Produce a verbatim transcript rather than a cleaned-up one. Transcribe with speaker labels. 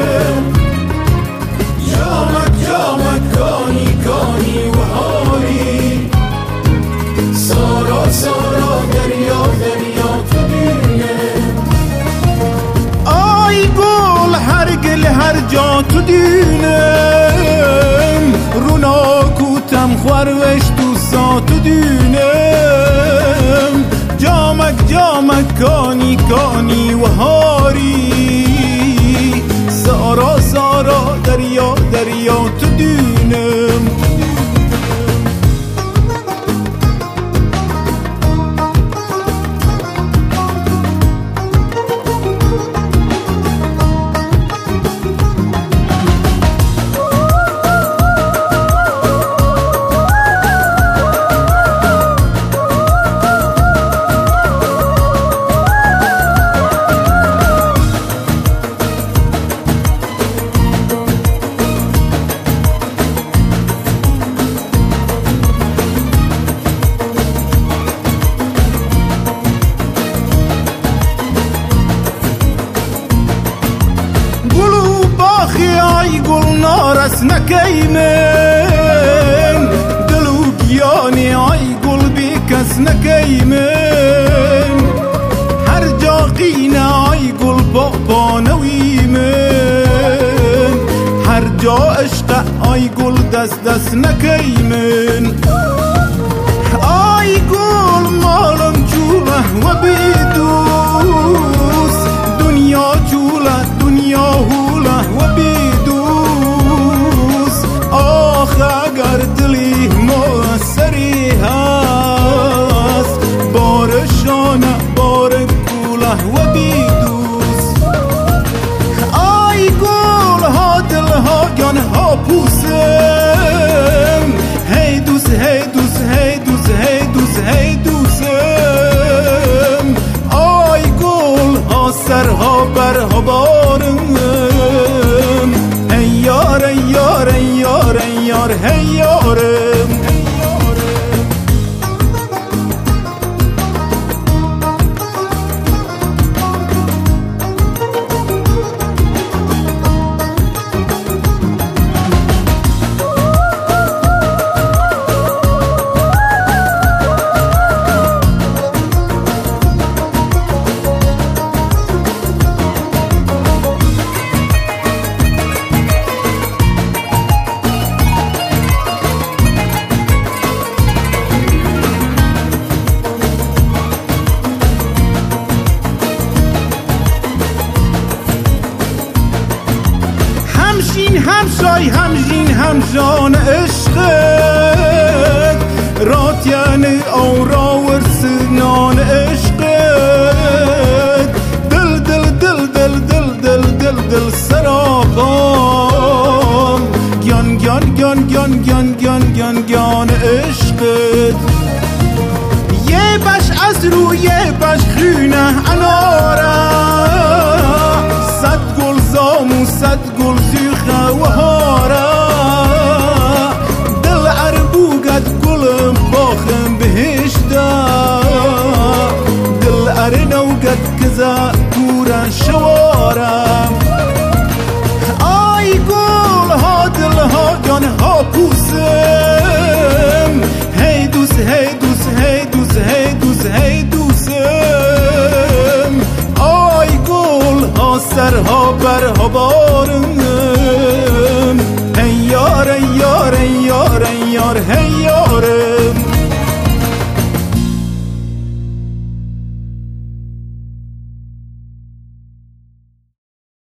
Speaker 1: جامک جامک کانی کانی و هاری سارا سارا دریا دریا تو دونه
Speaker 2: آی گل هر گل هر جا تو دونم روناکوتم خوروش تو سا تو دونم جامک جامک کانی کانی و هاری سارا سارا دریا دریا تو دونم آی گل نارس نکیمن دلو گیانی آی گل بی کس نکیمن هر جا قینه آی گل پاپا نویمن هر جا عشق آی گل دست دست نکیمن آی گل مالم چوله و بیدوس دنیا چوله دنیا هوله و بیدوس آخ اگر دلی موسری هست بارشانه بار کوله و بیدوس آی گل ها دل ها گان ها پوسم هی دوس هی دوس هی دوس هی دوس هی دوسم آی گل ها سرها برها بارم ای یار ای یار ای یار ای یار هی یارم همشین همشای همجین همجان عشقت راتین اورا ورسنان عشقت دل دل دل دل دل دل دل دل سراغان گیان گیان گیان گیان گیان گیان گیان گیان عشقت یه بش از روی بش خونه اناره صد گل زامو صد گل زیخه و هاره دل عربوگت گلم باخم بهشته دل ارنوگت کزا کورا شوارم آی گل ها دل ها گان ها پوسم هی دوس هی دوس هی دوس هی دوس هی دوسم آی گل ها سرها برها بارم ای یار ای یار ای